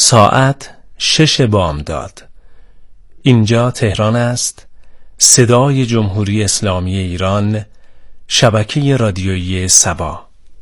ساعت 6 بامداد. اینجا تهران است، صدای جمهوری اسلامی ایران، شبکه رادیویی سبا.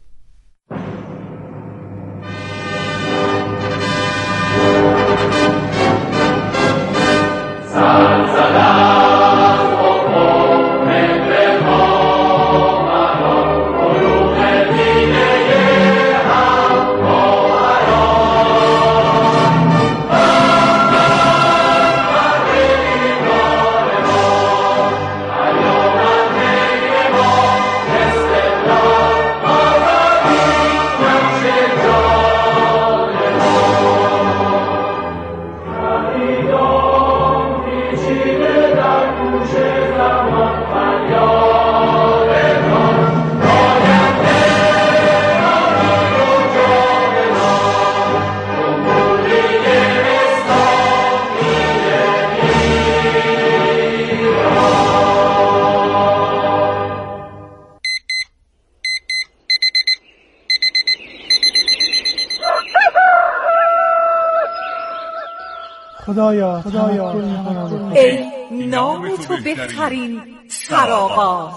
خدایا ای نام تو بهترین سرآغاز.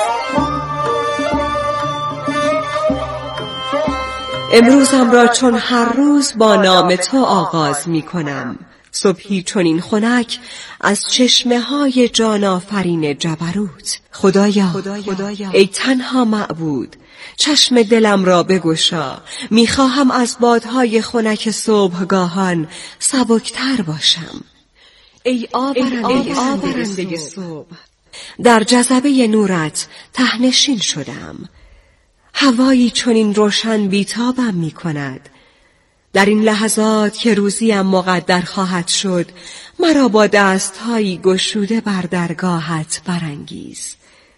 امروزم را چون هر روز با نام تو آغاز می کنم. صبحی چنین خنک از چشمه های جان آفرین جبروت. خدایا ای تنها معبود، چشم دلم را بگشا. میخواهم از بادهای خنک صبحگاهان سبکتر باشم. ای آبرنده صبح، در جذبه نورت تهنشین شدم. هوایی چنین روشن بیتابم میکند. در این لحظات که روزیم مقدر خواهد شد، مرا با دستهایی گشوده بر درگاهت برانگیز.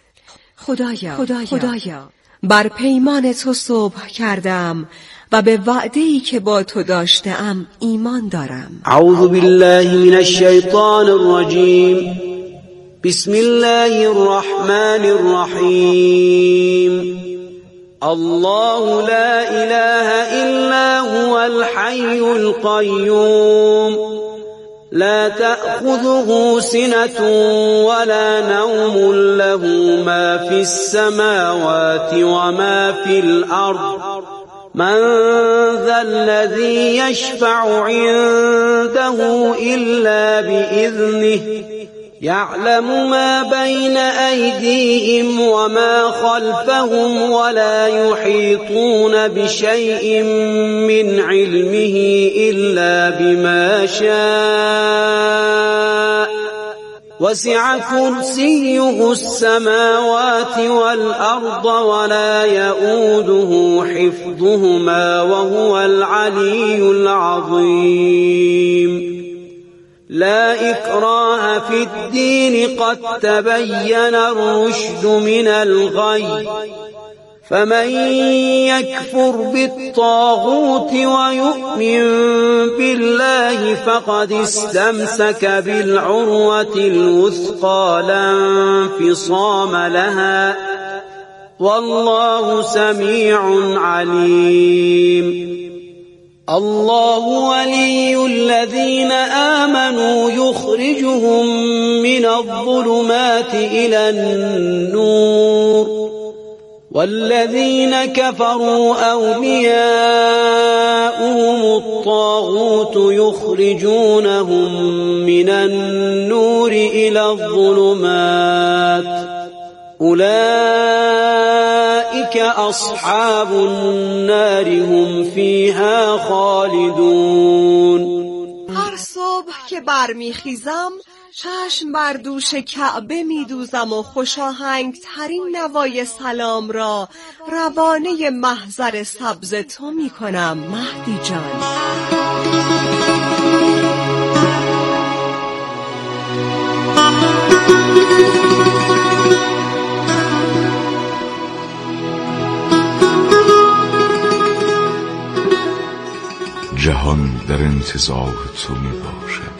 خدایا بر پیمان تو صبح کردم و به وعده‌ای که با تو داشتم ایمان دارم. اعوذ بالله من الشیطان الرجیم. بسم الله الرحمن الرحیم. الله لا اله الا هو الحي القيوم لا تأخذه سنة ولا نوم له ما في السماوات وما في الأرض من ذا الذي يشفع عنده إلا بإذنه يعلم ما بين أيديهم وما خلفهم ولا يحيطون بشيء من علمه إلا بما شاء وسع كرسيه السماوات والأرض ولا يؤوده حفظهما وهو العلي العظيم. لا إكراه في الدين قد تبين الرشد من الغي فمن يكفر بالطاغوت ويؤمن بالله فقد استمسك بالعروة الوثقى لا انفصام لها والله سميع عليم. الله ولي الذين آمنوا يخرجهم من الظلمات إلى النور والذين كفروا أولياؤهم الطاغوت يخرجونهم من النور إلى الظلمات أولئك أصحاب النار هم فيها خالدون. هر صبح که برمیخیزم چشم بر دوش کعبه میدوزم و خوشاهنگ ترین نوای سلام را روانه محضر سبز تو میکنم مهدی جان. جهان در انتظار تو می باشد،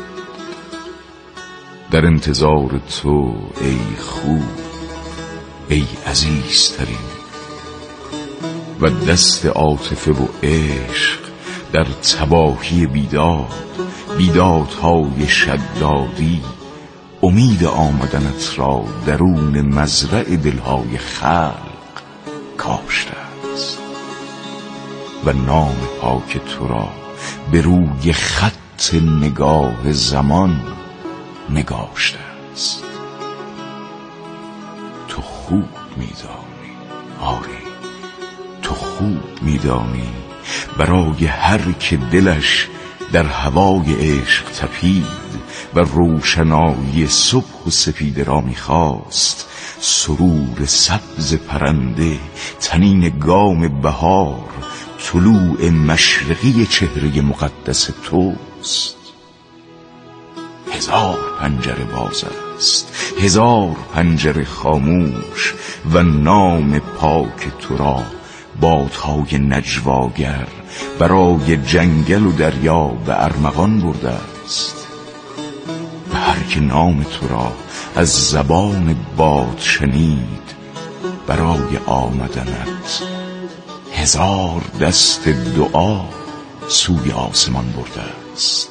در انتظار تو ای خوب، ای عزیزترین، و دست عاطفه و عشق در تباهی بیدادهای شدادی امید آمدنت را درون مزرع دلهای خلق کاشته است و نام پاک تو را به روی خط نگاه زمان نگاشته است. تو خوب می‌دانی، آری تو خوب می‌دانی برای هر که دلش در هوای عشق تپید و روشنایی صبح و سپیده را می‌خواست، سرور سبز پرنده، طنین گام بهار، طلوع مشرقی چهره مقدس توست. 1000 پنجره باز است، 1000 پنجره خاموش و نام پاک تو را بادهای نجواگر برای جنگل و دریا به ارمغان برده است. و هر که نام تو را از زبان باد شنید، برای آمدنت 1000 دست دعا سوی آسمان برده است.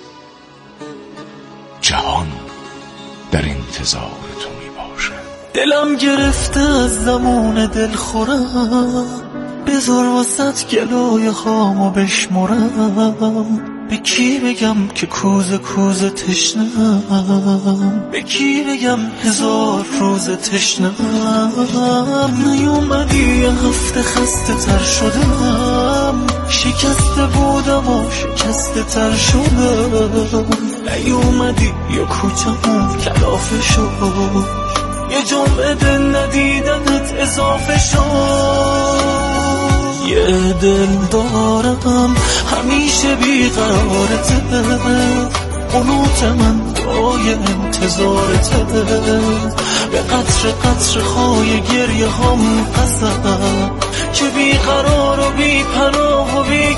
جهان در انتظار تو می باشد. دلم گرفته از زمان دلخورم، بذار واسط گلوی خامو بشمرم. به کی بگم که کوزه تشنم؟ به کی بگم 1000 روز تشنم؟ نیومدی یه هفته خسته تر شدم، شکسته بودم و شکسته تر شدم. نیومدی یا کوچمون کلافه شد، یه جمعه دل ندیدنت اضافه شد. یه دل دارم همیشه بیقرارته، قنوت من دعای انتظارته. به قطر قطر خای گریه هم قسم که بیقرار و بی پناه و بی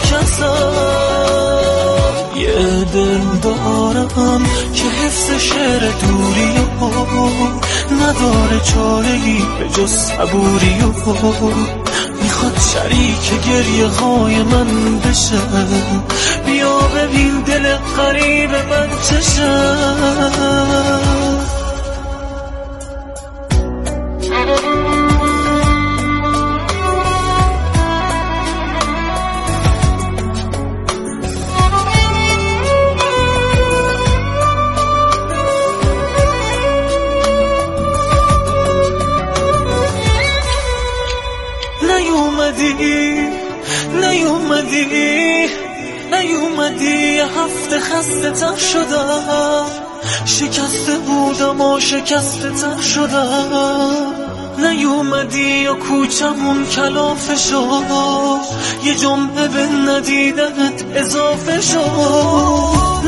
کسم. یه دل دارم که حفظ شعر دوری نداره چاره‌ای به جز صبوری. میخواد شریک گریه های من بشه، بیا ببین دل قریب من چشه. نیومدی یه هفته خسته تر شدم، شکسته بودم و شکسته تر شدم. نیومدی یا کوچمون کلافه شد، یه جمعه به ندیدنت اضافه شد.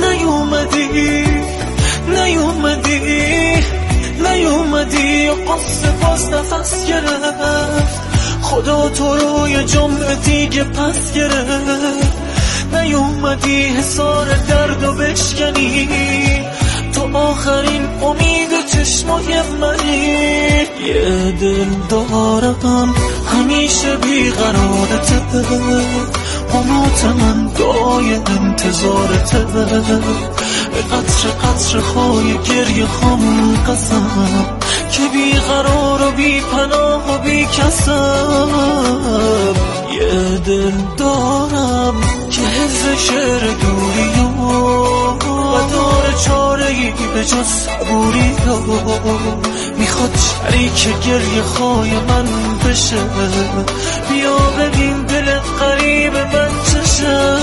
نیومدی یا قصه باز نفس گرفت، خدا تو رو یه جمعه دیگه پس گرفت. نیومدی حصار درد و بشکنی، تو آخرین امید چشمای منی. یه دل دارم همیشه بیقرارته، قنوت من دعای انتظارته. به قطر قطر خای گریه خام قسم که بیقرار و بی پناه و بی کسم. یه دل دارم که حفظ شعر دوری و داره چاره‌ای به جز صبوری. میخواد شریک گریه خای من بشه، بیا ببین دل قریب من چشه.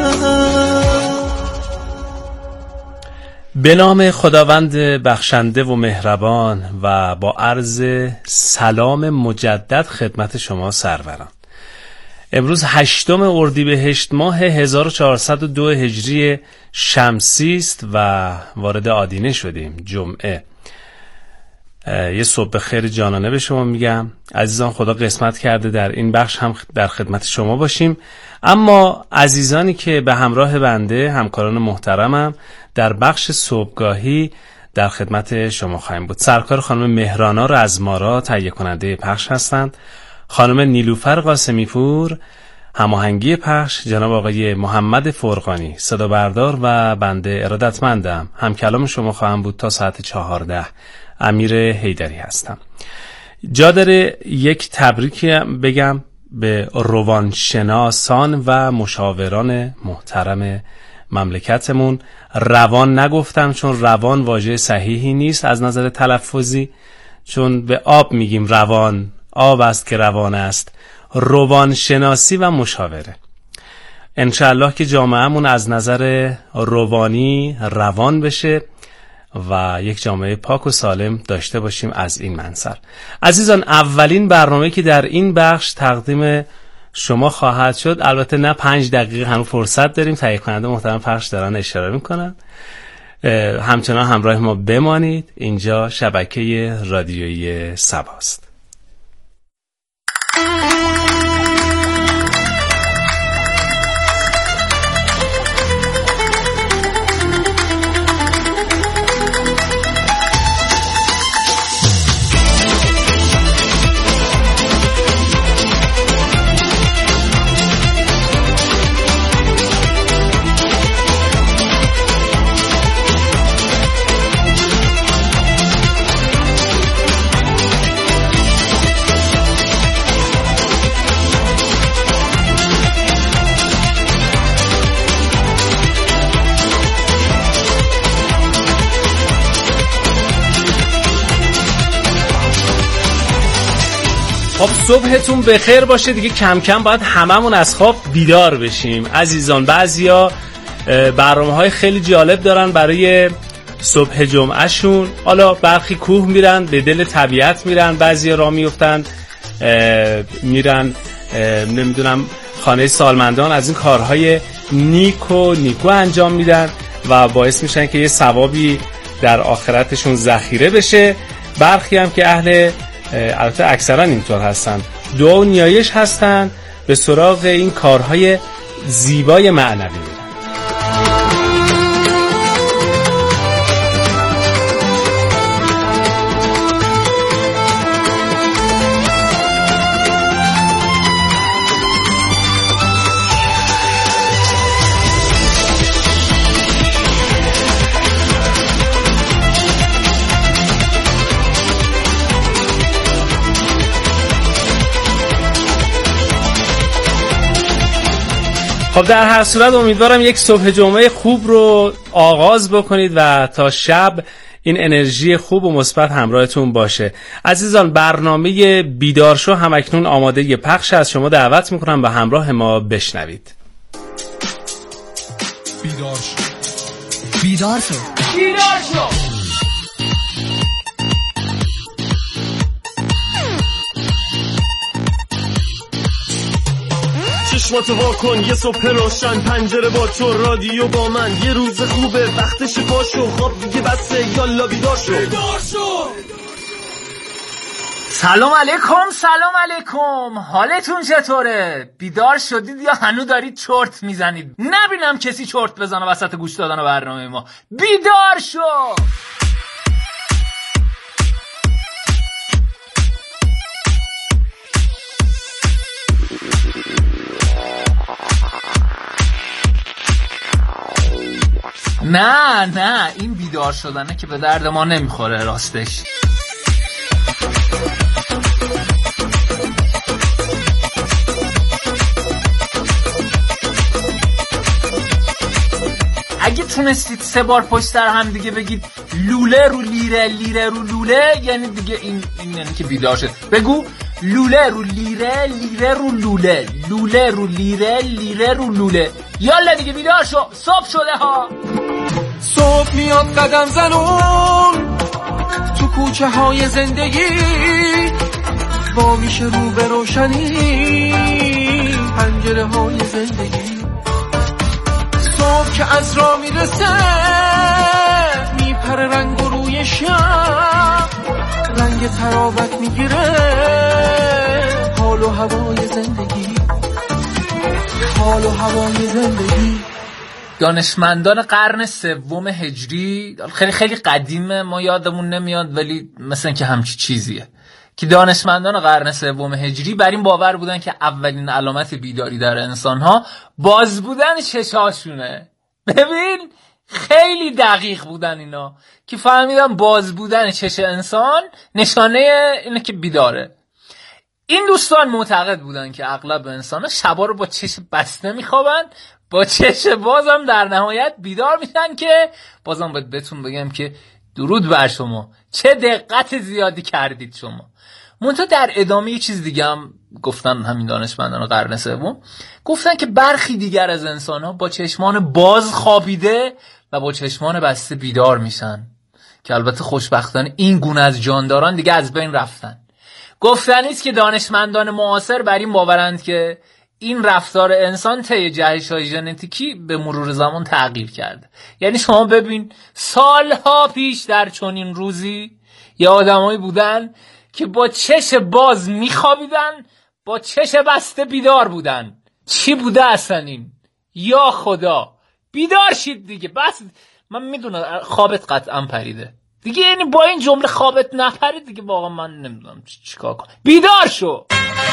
به نام خداوند بخشنده و مهربان و با عرض سلام مجدد خدمت شما سروران. امروز 8 اردیبهشت ماه 1402 هجری شمسی است و وارد آدینه شدیم، جمعه. یه صبح خیر جانانه به شما میگم. عزیزان، خدا قسمت کرده در این بخش هم در خدمت شما باشیم. اما عزیزانی که به همراه بنده، همکاران محترمم، در بخش صبحگاهی در خدمت شما خواهیم بود. سرکار خانم مهرانا رزمارا تهیه کننده پخش هستند، خانم نیلوفر قاسمی پور هماهنگی پخش جناب آقای محمد فرقانی، صدا بردار و بنده ارادتمندم هم کلام شما خواهم بود تا ساعت 14. امیر حیدری هستم. جا داره یک تبریک بگم به روانشناسان و مشاوران محترم مملکتمون. روان نگفتم چون روان واژه صحیحی نیست از نظر تلفظی، چون به آب میگیم روان، آب است که روان است. روانشناسی و مشاوره، انشاءالله که جامعهمون از نظر روانی روان بشه و یک جامعه پاک و سالم داشته باشیم. از این منظر عزیزان، اولین برنامه که در این بخش تقدیم شما خواهد شد، البته نه 5 دقیقه هنوز فرصت داریم، تهیه کننده محترم پخش دارن اشاره میکنن، همچنان همراه ما بمانید. اینجا شبکه رادیویی صباست. خب صبحتون بخیر باشه دیگه. کم کم باید هممون از خواب بیدار بشیم عزیزان. بعضیا برنامه‌های خیلی جالب دارن برای صبح جمعه شون. حالا برخی کوه میرن، به دل طبیعت میرن، بعضیا راه میفتن میرن نمیدونم خانه سالمندان، از این کارهای نیکو انجام میدن و باعث میشن که یه ثوابی در آخرتشون ذخیره بشه. برخی هم که اهل، البته اکثرا اینطور هستن، دعا و نیایش هستن، به سراغ این کارهای زیبای معنوی میرن. خب در هر صورت امیدوارم یک صبح جمعه خوب رو آغاز بکنید و تا شب این انرژی خوب و مثبت همراهتون باشه. عزیزان، برنامه بیدار شو هم اکنون آماده پخش از شما دعوت میکنم به همراه ما بشنوید. بیدار شو، بیدار شو، بیدار شو. چشماتو وا کن، یه صبح روشن، پنجره با تو، رادیو با من، یه روز خوبه، وقتش پاشو، خواب دیگه بسه، یالا بیدار شو، بیدار شو. سلام علیکم، حالتون چطوره؟ بیدار شدید یا هنوز دارید چرت میزنید؟ نبینم کسی چرت بزنه وسط گوش دادن برنامه ما. بیدار شو. نه این بیدار شدنه که به درد ما نمیخوره راستش. اگه تونستید 3 بار پشت سر هم دیگه بگید لوله رو لیره، لیره رو لوله، یعنی دیگه این یعنی که بیدار شد. بگو لوله رو لیره، لیره رو لوله، لوله رو لیره، لیره رو لوله. یالا دیگه بیدار شو، صبح شده ها. صبح میاد قدم زنون تو کوچه های زندگی، با میشه رو به روشنی پنجره های زندگی. صبح که از راه میرسه میپره رنگ و روی شب، رنگ تراوت میگیره حال و هوای زندگی، حال و هوای زندگی. دانشمندان قرن 3 هجری، خیلی قدیمه، ما یادمون نمیاد، ولی مثلا که همچی چیزیه. که دانشمندان قرن سوم هجری بر این باور بودن که اولین علامت بیداری در انسان‌ها باز بودن چشاشونه. ببین خیلی دقیق بودن اینا که فهمیدن باز بودن چش انسان نشانه اینه که بیداره. این دوستان معتقد بودن که اغلب انسان‌ها شبا رو با چش بسته میخوابن، با چش باز هم در نهایت بیدار میشن که بازم باید بهتون بگم که درود بر شما، چه دقت زیادی کردید شما. منتها در ادامه یه چیز دیگه هم گفتن همین دانشمندان قرن سوم، گفتن که برخی دیگر از انسان‌ها با چشمان باز خوابیده و با چشمان بسته بیدار میشن که البته خوشبختانه این گونه از جانداران دیگه از بین رفتن. گفتنی است که دانشمندان معاصر بر این باورند که این رفتار انسان طی جهش‌های ژنتیکی به مرور زمان تغییر کرده. یعنی شما ببین سالها پیش در چنین روزی یه آدمایی بودن که با چش باز میخوابیدن، با چش بسته بیدار بودن. چی بوده اصلا این؟ یا خدا بیدار شید دیگه، بس من میدونم خوابت قطعا پریده دیگه، یعنی با این جمله خوابت نپرید دیگه، واقعا من نمیدونم چیکار کنم. بیدار شو.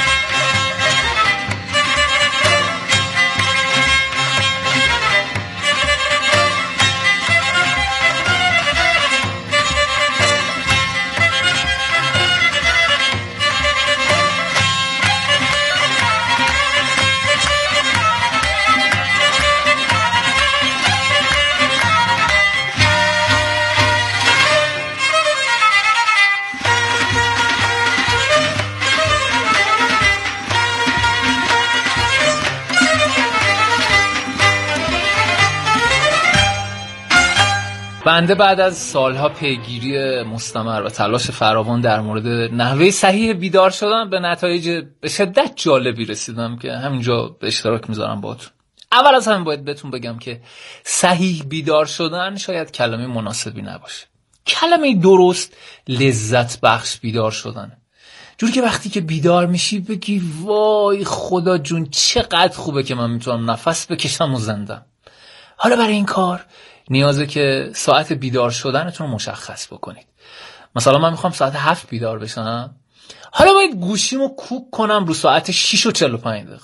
بنده بعد از سالها پیگیری مستمر و تلاش فراوان در مورد نحوه صحیح بیدار شدن به نتایج به شدت جالبی رسیدم که همینجا به اشتراک میذارم باهاتون. اول از همه باید بهتون بگم که صحیح بیدار شدن شاید کلمه مناسبی نباشه. کلمه درست لذت بخش بیدار شدن، جوری که وقتی که بیدار میشی بگی وای خدا جون چقدر خوبه که من میتونم نفس بکشم و زندم. حالا برای این کار نیازه که ساعت بیدار شدنتون رو مشخص بکنید. مثلا من میخوام ساعت 7 بیدار بشم، حالا باید گوشیمو کوک کنم رو ساعت 6:45.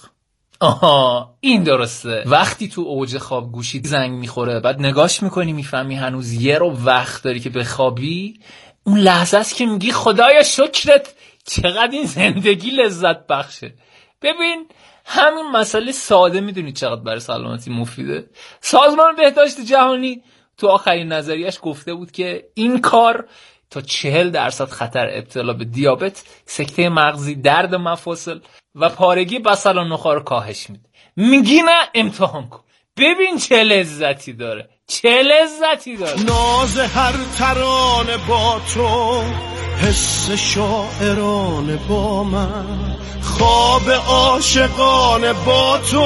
آها این درسته. وقتی تو اوج خواب گوشی زنگ میخوره، بعد نگاش میکنی میفهمی هنوز یه رو وقت داری که بخوابی، اون لحظه است که میگی خدایا شکرت چقدر این زندگی لذت بخشه. ببین همین مسئله ساده میدونید چقدر برای سلامتی مفیده؟ سازمان بهداشت جهانی تو آخرین نظریه‌اش گفته بود که این کار تا 40% خطر ابتلا به دیابت، سکته مغزی، درد مفاصل و پارگی بصل و نخاع رو کاهش میده. میگی نه امتحان کن ببین چه لذتی داره، چه لذتی داره. ناز هر ترانه با تو، حس شاعرانه با من، خواب عاشقانه با تو،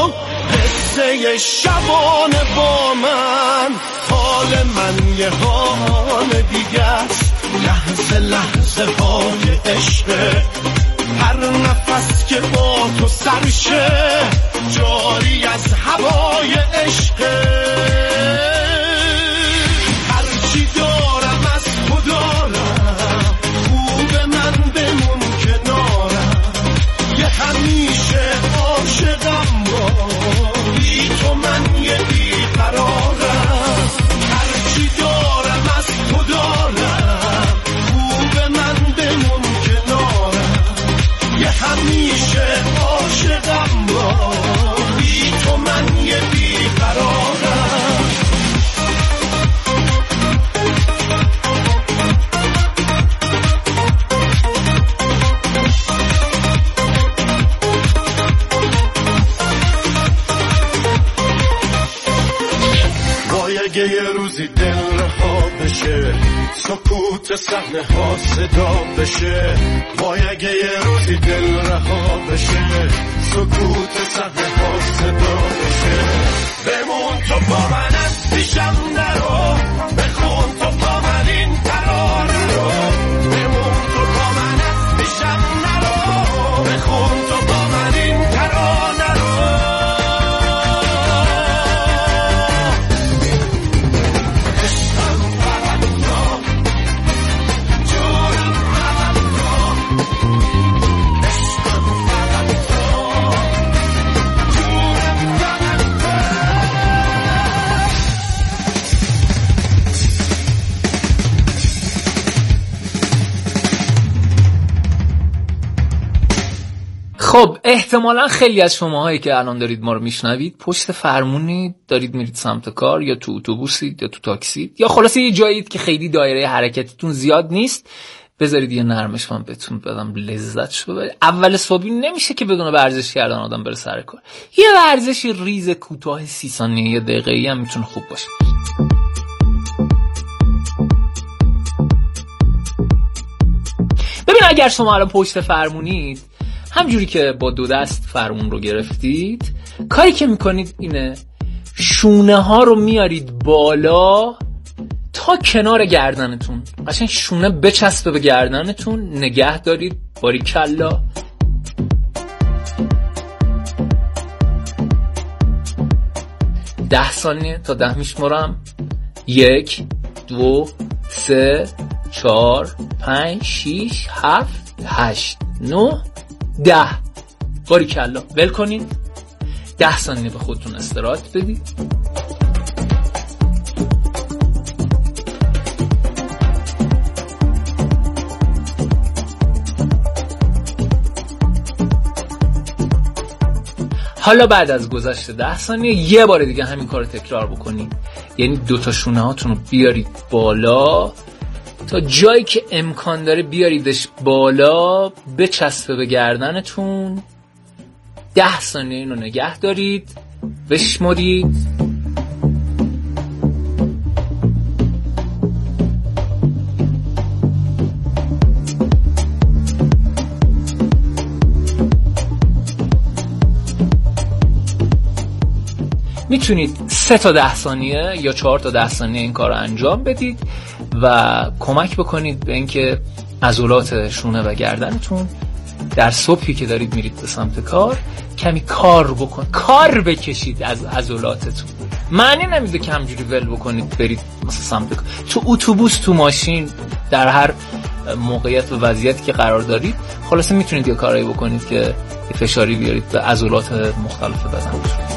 قصه شبانه با من. حال من یه حال دیگه است، لحظه لحظه های عشقه، هر نفس که با تو سرشه جاری از هوای عشقه. هرچی دارم از تو دارم، خوب من بمون کنارم، یه همیشه عاشقم با، بی تو من یه بیقرارم. هرچی دارم از تو دارم، خوب من بمون کنارم، یه همیشه عاشقم با، بی تو من یه بیقرارم. وای اگه یه روزی دل رها بشه، سکوت صحنه ها صدا بشه. وای اگه یه روزی دل رها بشه، سکوت صحنه ها صدا بشه. بمون تو با من از پیشم نرو، بخون تو با من این ترانه رو. بمون تو با من از پیشم نرو، بخون تو با من این ترانه رو. خب احتمالا خیلی از شماهایی که الان دارید ما رو میشنوید پشت فرمونید، دارید میرید سمت کار، یا تو اتوبوسید یا تو تاکسید، یا خلاصه یه جایید که خیلی دایره حرکتتون زیاد نیست. بذارید یه نرمش من بهتون بدم لذتشو ببرید. اول صبحی نمیشه که بدون ورزش کردن آدم بره سر کار. یه ورزشی ریز کوتاه 30 ثانیه یه دقیقه‌ای هم میتونه خوب باشه. ببین اگر شما الان پشت فرمونید، همجوری که با 2 دست فرمون رو گرفتید، کاری که میکنید اینه شونه ها رو میارید بالا تا کنار گردنتون، قشنگ شونه بچسبه به گردنتون، نگه دارید. باریکلا. ده ثانیه تا 10 میشمارم. 1 2 3 4 5 6 7 8 9 10. باریکلا. ول کنید. 10 ثانیه به خودتون استراحت بدید. حالا بعد از گذشت 10 ثانیه یه بار دیگه همین کار رو تکرار بکنید. یعنی 2 تا شونه هاتون رو بیارید بالا تا جایی که امکان داره بیاریدش بالا، بچسبه به گردنتون. 10 ثانیه اینو نگه دارید، بشمرید. میتونید 3 تا 10 ثانیه یا 4 تا 10 ثانیه این کار رو انجام بدید و کمک بکنید به اینکه عضلات شونه و گردنتون در صبحی که دارید میرید به سمت کار کمی کار بکشید از عضلاتتون. معنی نمیده که همجوری ول بکنید برید مثلا سمت کار. تو اتوبوس، تو ماشین، در هر موقعیت و وضعیتی که قرار دارید، خلاصه میتونید یه کارایی بکنید که فشاری بیارید به عضلات مختلف بدنتون.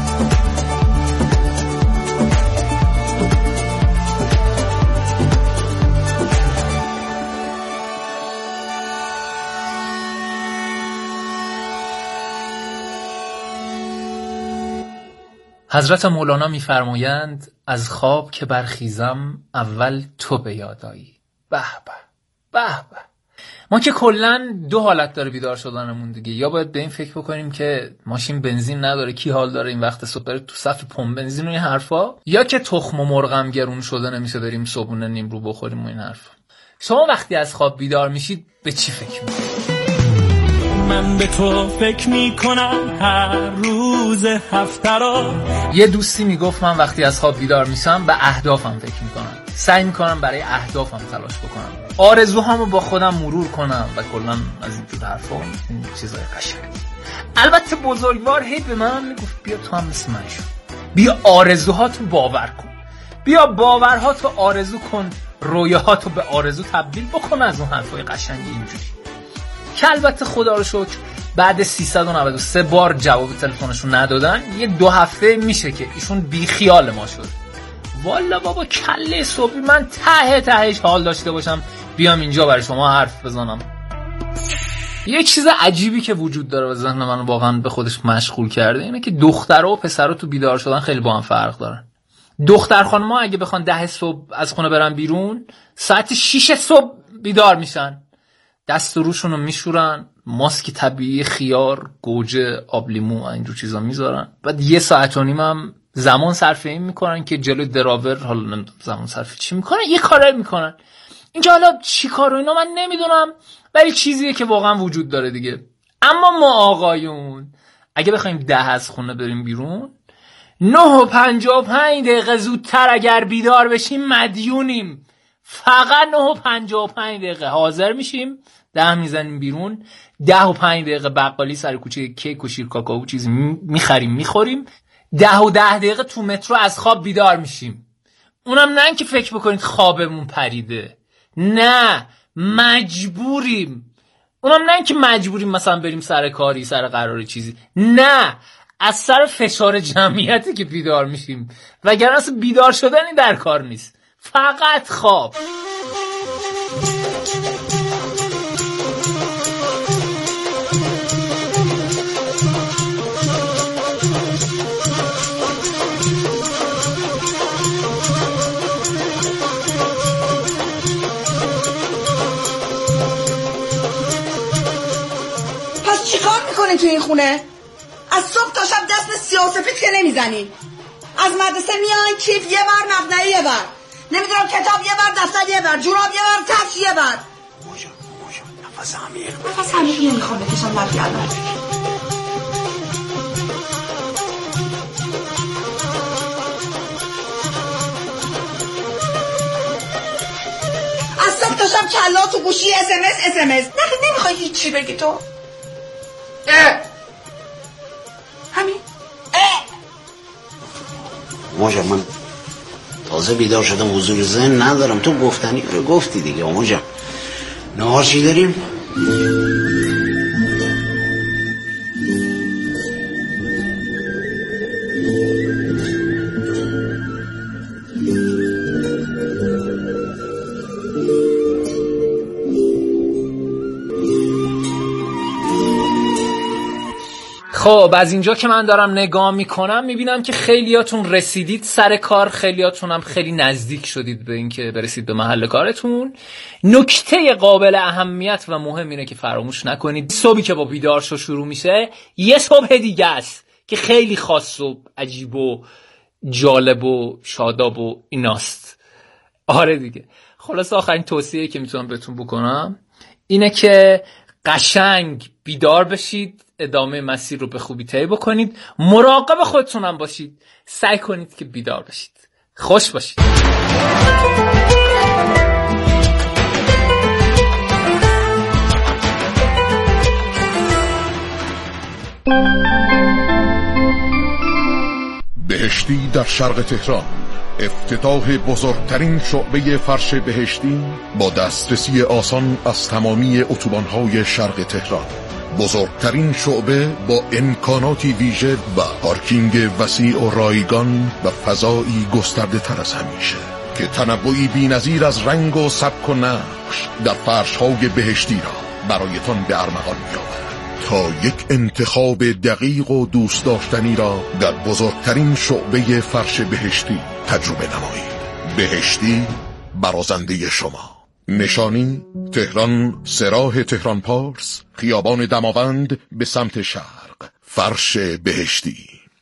حضرت مولانا می‌فرمایند از خواب که برخیزم اول تو به یاد آیی. به به به به. ما که کلاً 2 حالت داره بیدار شدنمون دیگه. یا باید به این فکر بکنیم که ماشین بنزین نداره، کی حال داره این وقت صبح بره تو صف پمپ بنزین و این حرفا، یا که تخم و مرغم گرون شده نمیشه بریم صبحونه نیمرو بخوریم و این حرفا. شما وقتی از خواب بیدار میشید به چی فکر میکنید؟ من به تو فکر میکنم هر روز هفته را. یه دوستی میگفت من وقتی از خواب بیدار میشم به اهدافم فکر میکنم، سعی میکنم برای اهدافم تلاش بکنم، آرزوهامو با خودم مرور کنم و کلا از این جور حرفا، این چیزای قشنگ. البته بزرگوار هی به من میگفت بیا تو هم مثل من شو، بیا آرزوهاتو باور کن، بیا باورهاتو آرزو کن، رویاهاتو به آرزو تبدیل بکن، از اون حرفای قشنگ اینجوری. که البته خدا رو شکر بعد 393 بار جواب تلفنشون ندادن، یه 2 هفته میشه که ایشون بی خیال ما شد. والا بابا کله صبحی من تهش حال داشته باشم بیام اینجا برای شما حرف بزنم. یه چیز عجیبی که وجود داره و ذهن من واقعا به خودش مشغول کرده اینه که دخترها و پسرها تو بیدار شدن خیلی با هم فرق دارن. دختر خانم‌ها اگه بخوان 10 صبح از خونه برن بیرون، ساعت 6 صبح بیدار میشن، دست و روشون رو میشورن، ماسک طبیعی خیار، گوجه، آب لیمو اینجور چیزا میذارن، بعد 1.5 ساعت هم زمان صرف این میکنن که جلوی دراور، حالا نمیدونم زمان صرف چی میکنن، یه کارایی میکنن. اینجا حالا چی کارو اینا من نمیدونم، ولی چیزیه که واقعا وجود داره دیگه. اما ما آقایون اگه بخوایم 10 از خونه بریم بیرون، 9:55 زودتر اگر بیدار بشیم مدیونیم. فقط 9:55 حاضر میشیم، 10 میزنیم بیرون، 10:05 بقالی سر کوچه کیک و شیر کاکائو چیزی میخریم میخوریم، 10:10 تو مترو از خواب بیدار میشیم. اونم نه که فکر بکنید خوابمون پریده، نه مجبوریم. اونم نه که مجبوریم مثلا بریم سر کاری، سر قراری چیزی، نه، از سر فشار جمعیتی که بیدار میشیم، وگرنه اصلا بیدار شدنی در کار نیست، فقط خواب. میکنین تو این خونه؟ از صبح تا شب دست به سیاه و سفید که نمیزنین. از مدرسه میان کیف یه بر، مقنعه یه بر، نمیدونم کتاب یه بر، دفتر یه بر، جوراب یه بر، کفش یه بر. موجا نفس عمیق. نفس عمیق نمیخوام بکشم لب گردم. از صبح تا شب کلا تو گوشی SMS. نمیخوای هیچی بگی تو؟ همین موجا من تازه بیدار شدم، حضور ذهن ندارم. تو گفتنی رو گفتی دیگه. موجا نهار چی داریم؟ خب از اینجا که من دارم نگاه میکنم میبینم که خیلیاتون رسیدید سر کار، خیلیاتون هم خیلی نزدیک شدید به اینکه برسید به محل کارتون. نکته قابل اهمیت و مهم اینه که فراموش نکنید صبحی که با بیدار شو شروع میشه یه صبح دیگه است که خیلی خاص و عجیب و جالب و شاداب و ایناست. آره دیگه. خلاص آخرین توصیه که میتونم بهتون بکنم اینه که قشنگ بیدار بشید، ادامه مسیر رو به خوبی طی بکنید، مراقب خودتون هم باشید، سعی کنید که بیدار بشید. خوش باشید. بهشتی در شرق تهران، افتتاح بزرگترین شعبه فرش بهشتی با دسترسی آسان از تمامی اتوبان‌های شرق تهران. بزرگترین شعبه با امکاناتی ویژه و پارکینگ وسیع و رایگان و فضایی گسترده تر از همیشه که تنوعی بی‌نظیر از رنگ و سبک و نقش در فرش‌های بهشتی را برایتان به ارمغان می‌آورد تا یک انتخاب دقیق و دوست داشتنی را در بزرگترین شعبه فرش بهشتی تجربه نمایید. بهشتی برازنده شما. نشانی تهران، سراح تهران پارس، خیابان دماوند به سمت شرق. فرش بهشتی.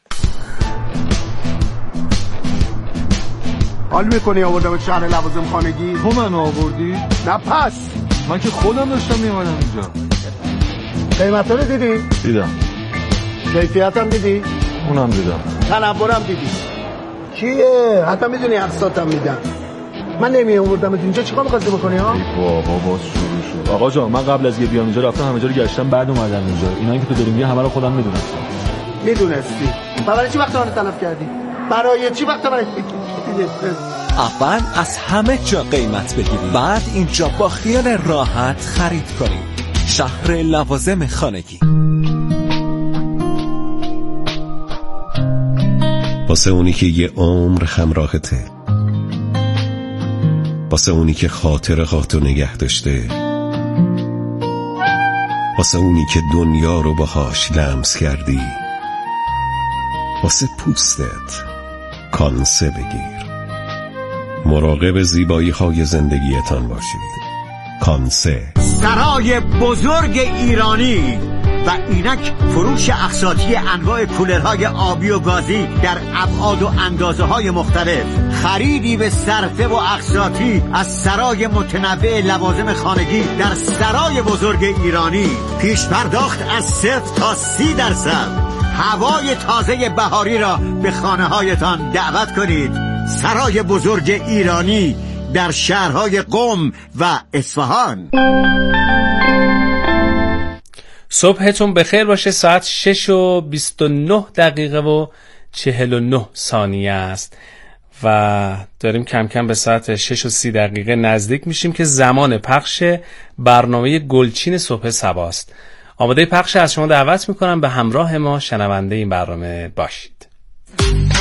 حال میکنی آوردم شهر لوازم خانگی؟ تو منو آوردی؟ نه پس من که خودم داشتم میومدم اینجا. قیمتا رو دیدی؟ دیدم. کیفیت هم دیدی؟ اونم دیدم. تنبرم دیدی؟ کیه؟ حتی میدونی اقساطم میدم. من نمی آوردم اینجا، چیکار می‌خواستی بکنی ها؟ ای بابا باز شروع شد. آقا جان من قبل از یه بیام اینجا رفتم همه جا رو گشتم، بعد اومدم اینجا. اینایی که تو داری میگی همه رو خودم میدونستم. میدونستی؟ برای چی وقت من تلف کردی؟ برای چی وقت من اول از همه جا قیمت بگیرید، بعد اینجا با خیال راحت خرید کنید. شهر لوازم خانگی. واسه اونی که یه عمر همراهته، واسه اونی که خاطراتو نگه داشته، واسه اونی که دنیا رو باهاش لمس کردی، واسه پوستت کانسه بگیر. مراقب زیبایی های زندگیتان باشید. کانسه. سرای بزرگ ایرانی و اینک فروش اقساطی انواع کولرهای آبی و گازی در ابعاد و اندازه‌های مختلف، خریدی به صرفه و اقساطی از سرای متنوع لوازم خانگی در سرای بزرگ ایرانی، پیش پرداخت از 0 تا 30%، هوای تازه بهاری را به خانه‌هایتان دعوت کنید. سرای بزرگ ایرانی در شهرهای قم و اصفهان. صبحتون بخیر باشه. ساعت 6:29 و 49 ثانیه است و داریم کم کم به ساعت 6:30 نزدیک میشیم که زمان پخش برنامه گلچین صبح صباست. آماده پخش از شما دعوت میکنم به همراه ما شنونده این برنامه باشید.